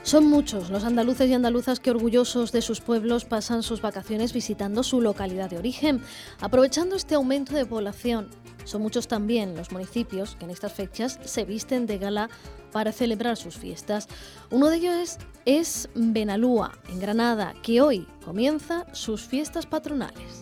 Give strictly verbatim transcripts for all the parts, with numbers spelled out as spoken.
Son muchos los andaluces y andaluzas que, orgullosos de sus pueblos, pasan sus vacaciones visitando su localidad de origen, aprovechando este aumento de población. Son muchos también los municipios que en estas fechas se visten de gala para celebrar sus fiestas. Uno de ellos es, es Benalúa, en Granada, que hoy comienza sus fiestas patronales.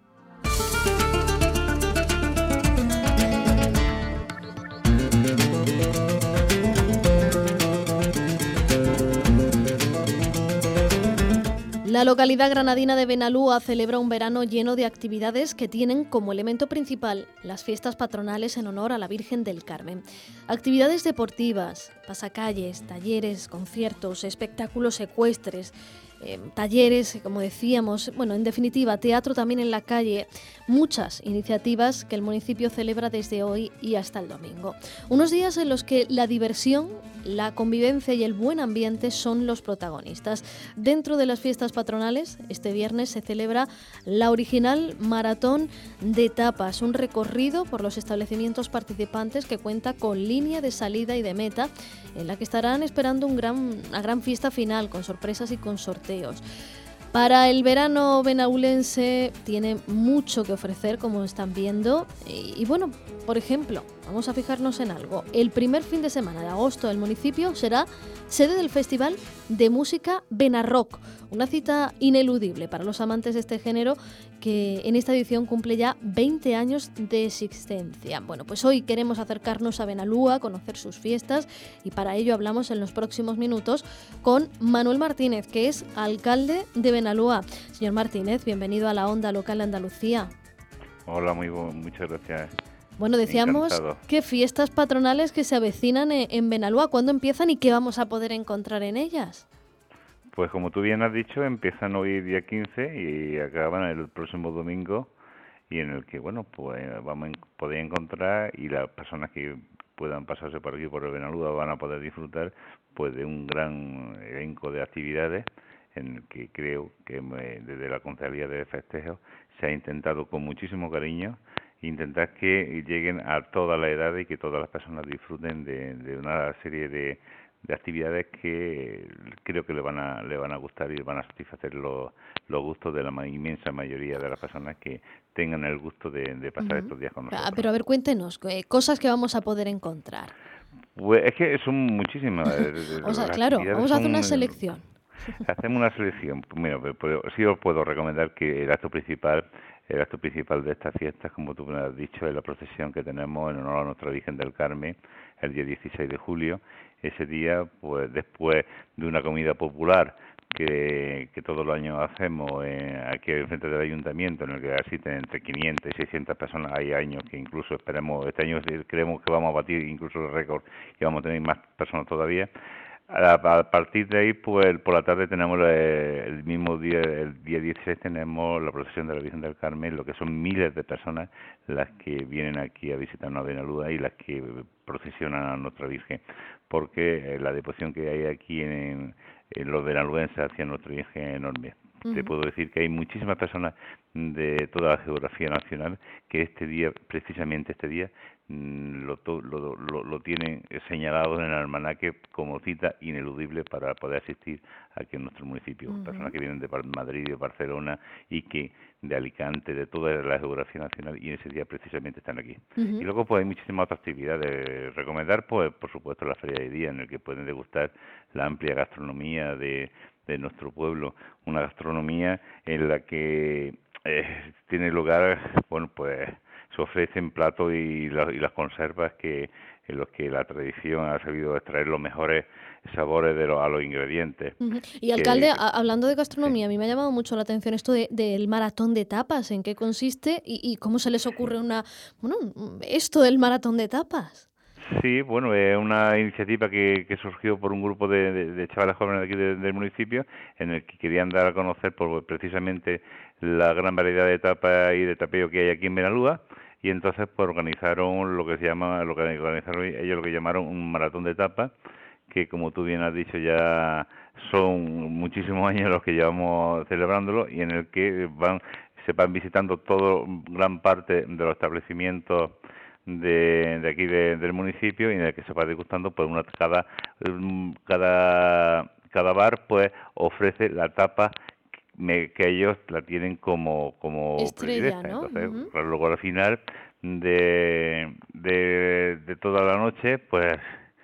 La localidad granadina de Benalúa celebra un verano lleno de actividades que tienen como elemento principal las fiestas patronales en honor a la Virgen del Carmen. Actividades deportivas, pasacalles, talleres, conciertos, espectáculos ecuestres, eh, talleres, como decíamos, bueno, en definitiva, teatro también en la calle, muchas iniciativas que el municipio celebra desde hoy y hasta el domingo. Unos días en los que la diversión, la convivencia y el buen ambiente son los protagonistas. Dentro de las fiestas patronales, este viernes se celebra la original Maratón de Tapas, un recorrido por los establecimientos participantes que cuenta con línea de salida y de meta, en la que estarán esperando un gran, una gran fiesta final con sorpresas y con sorteos. Para el verano benaulense tiene mucho que ofrecer, como están viendo, y, y bueno, por ejemplo, vamos a fijarnos en algo. El primer fin de semana de agosto el municipio será sede del Festival de Música Benarrock, una cita ineludible para los amantes de este género que en esta edición cumple ya veinte años de existencia. Bueno, pues hoy queremos acercarnos a Benalúa, conocer sus fiestas, y para ello hablamos en los próximos minutos con Manuel Martínez, que es alcalde de Benalúa. Señor Martínez, bienvenido a la Onda Local de Andalucía. Hola, muy bu- muchas gracias. Bueno, decíamos Encantado. que fiestas patronales que se avecinan en, en Benalúa. ¿Cuándo empiezan y qué vamos a poder encontrar en ellas? Pues como tú bien has dicho, empiezan hoy día quince y acaban el próximo domingo, y en el que, bueno, pues vamos a poder encontrar, y las personas que puedan pasarse por aquí, por el Benalúa, van a poder disfrutar pues de un gran elenco de actividades en el que creo que me- desde la Concejalía de Festejos se ha intentado con muchísimo cariño intentar que lleguen a todas las edades y que todas las personas disfruten de, de una serie de, de actividades que creo que le van a le van a gustar y van a satisfacer los, los gustos de la ma- inmensa mayoría de las personas que tengan el gusto de, de pasar Ujú. estos días con Ah, nosotros. pero a ver, cuéntenos, eh, cosas que vamos a poder encontrar. Pues es que son muchísimas, eh, O sea, las claro, actividades vamos a hacer una son... eh, selección. Hacemos una selección. Pues mira, pues, pues, sí os puedo recomendar que el acto principal, el acto principal de estas fiestas, como tú me has dicho, es la procesión que tenemos en honor a nuestra Virgen del Carmen el día dieciséis de julio. Ese día, pues después de una comida popular que, que todos los años hacemos eh, aquí frente del ayuntamiento, en el que asisten entre quinientas y seiscientas personas. Hay años que incluso esperemos, este año creemos que vamos a batir incluso el récord y vamos a tener más personas todavía. A, a partir de ahí, pues por la tarde tenemos eh, el mismo día, el día dieciséis, tenemos la procesión de la Virgen del Carmen, lo que son miles de personas las que vienen aquí a visitarnos a Benalúa y las que procesionan a nuestra Virgen, porque eh, la devoción que hay aquí en, en los benaluenses hacia nuestra Virgen es enorme. Te Ujú. puedo decir que hay muchísimas personas de toda la geografía nacional que este día, precisamente este día, lo, lo, lo, lo tienen señalado en el almanaque como cita ineludible para poder asistir aquí en nuestro municipio. Uh-huh. Personas que vienen de Madrid, de Barcelona y que de Alicante, de toda la geografía nacional, y en ese día precisamente están aquí. Uh-huh. Y luego pues hay muchísimas otras actividades. Recomendar pues por supuesto la Feria de Día, en el que pueden degustar la amplia gastronomía de, de nuestro pueblo, una gastronomía en la que eh, tiene lugar, bueno, pues se ofrecen platos y, la, y las conservas que en los que la tradición ha sabido extraer los mejores sabores de los, a los ingredientes. Uh-huh. Y alcalde, Que, a, hablando de gastronomía, sí. a mí me ha llamado mucho la atención esto de, del maratón de tapas. ¿En qué consiste y, y cómo se les ocurre una, bueno, esto del maratón de tapas? Sí, bueno, es una iniciativa que, que surgió por un grupo de, de, de chavales jóvenes de aquí de, del municipio, en el que querían dar a conocer por, precisamente la gran variedad de tapas y de tapeo que hay aquí en Benalúa, y entonces pues organizaron lo que se llama, lo que organizaron ellos lo que llamaron un maratón de tapas, que como tú bien has dicho ya son muchísimos años los que llevamos celebrándolo, y en el que van se van visitando todo gran parte de los establecimientos de, de aquí de, del municipio, y en el que se va degustando pues una cada cada cada bar pues ofrece la tapa me, que ellos la tienen como como estrella, predilecta. ¿no? Entonces, Uh-huh. pues, luego al final de, de, de toda la noche, pues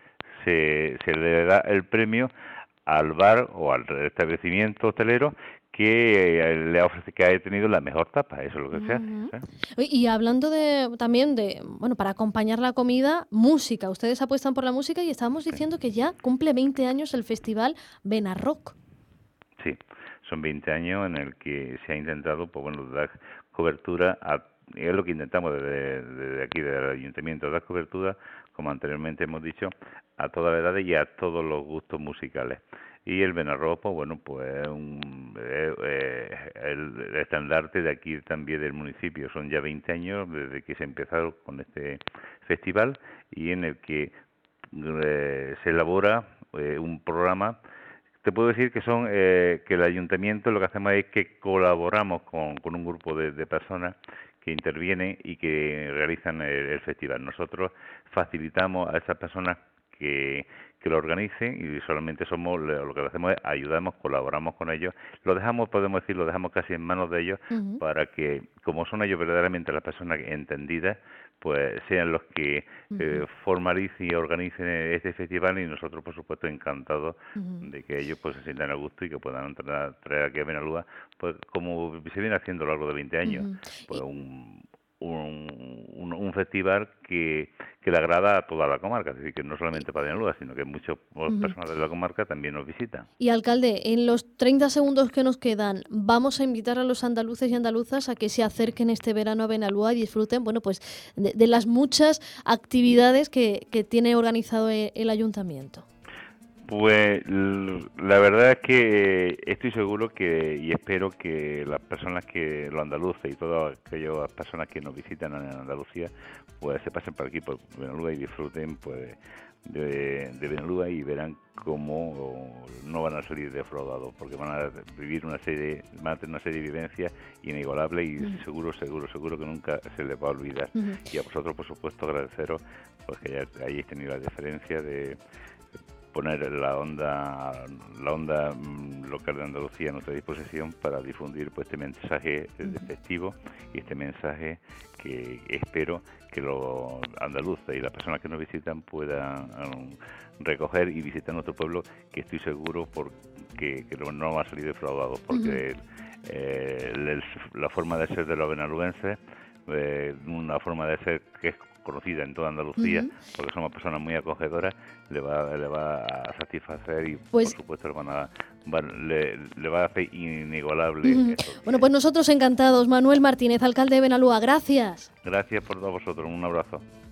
se, se le da el premio al bar o al establecimiento hotelero que le ofrece, que haya tenido la mejor tapa, eso es lo que se hace. Uh-huh. ¿Sí? Y hablando de también de, bueno, para acompañar la comida, música. Ustedes apuestan por la música y estábamos diciendo Sí. que ya cumple veinte años el festival Benarrock. Sí, son veinte años en el que se ha intentado, pues bueno, dar cobertura a, es lo que intentamos desde, desde aquí, del Ayuntamiento, dar cobertura, como anteriormente hemos dicho, a todas las edades y a todos los gustos musicales. Y el Benarrock, pues bueno, pues un, eh, eh, el estandarte de aquí también del municipio. Son ya veinte años desde que se empezó con este festival y en el que eh, se elabora eh, un programa. Te puedo decir que son eh, que el ayuntamiento lo que hacemos es que colaboramos con, con un grupo de, de personas que intervienen y que realizan el, el festival. Nosotros facilitamos a esas personas que, que lo organicen y solamente somos lo que hacemos es ayudamos, colaboramos con ellos, lo dejamos, podemos decir, lo dejamos casi en manos de ellos uh-huh. para que, como son ellos verdaderamente las personas entendidas, pues sean los que uh-huh. eh, formalicen y organicen este festival y nosotros, por supuesto, encantados uh-huh. de que ellos pues se sientan a gusto y que puedan traer, traer aquí a Benalúa, pues como se viene haciendo a lo largo de veinte años, uh-huh. pues un Un, un, un festival que, que le agrada a toda la comarca, es decir, que no solamente para Benalúa, sino que muchas uh-huh. personas de la comarca también nos visitan. Y alcalde, en los treinta segundos que nos quedan, vamos a invitar a los andaluces y andaluzas a que se acerquen este verano a Benalúa y disfruten, bueno, pues de, de las muchas actividades que, que tiene organizado el, el ayuntamiento. Pues la verdad es que estoy seguro que y espero que las personas que los andaluces y todas aquellas personas que nos visitan en Andalucía pues se pasen por aquí por Benalúa y disfruten pues de, de Benalúa y verán cómo no van a salir defraudados porque van a vivir una serie van a tener una serie de vivencias inigualables y uh-huh. seguro seguro seguro que nunca se les va a olvidar uh-huh. y a vosotros por supuesto agradeceros pues que hayáis tenido la deferencia de poner la onda la onda local de Andalucía a nuestra disposición para difundir pues este mensaje uh-huh. festivo y este mensaje que espero que los andaluces y las personas que nos visitan puedan um, recoger y visitar nuestro pueblo, que estoy seguro porque que no van a salir defraudados porque uh-huh. eh, el, la forma de ser de los benaluenses eh, una forma de ser que es conocida en toda Andalucía, uh-huh. porque somos personas muy acogedoras, le va, le va a satisfacer y pues, por supuesto le, van a, van, le, le va a hacer inigualable. Uh-huh. Bueno, pues nosotros encantados. Manuel Martínez, alcalde de Benalúa, gracias. Gracias por todos vosotros, un abrazo.